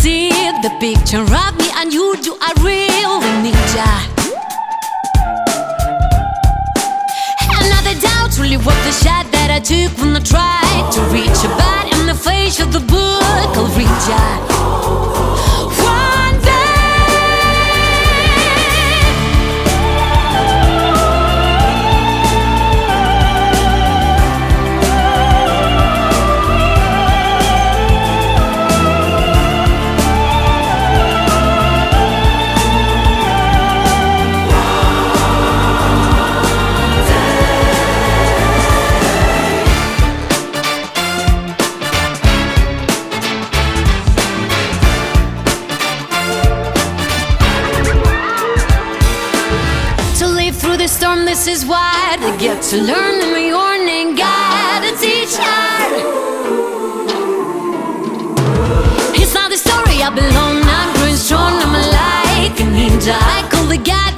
see the picture of me and you do a real ninja. Another doubt really was the shot that I took when I tried to reach a bat in the face of the book. I'll read ya one day. Through the storm, this is what I get to learn in my morning. Gotta teach her. It's not the story I belong. I'm growing strong. I'm like a ninja. I call the God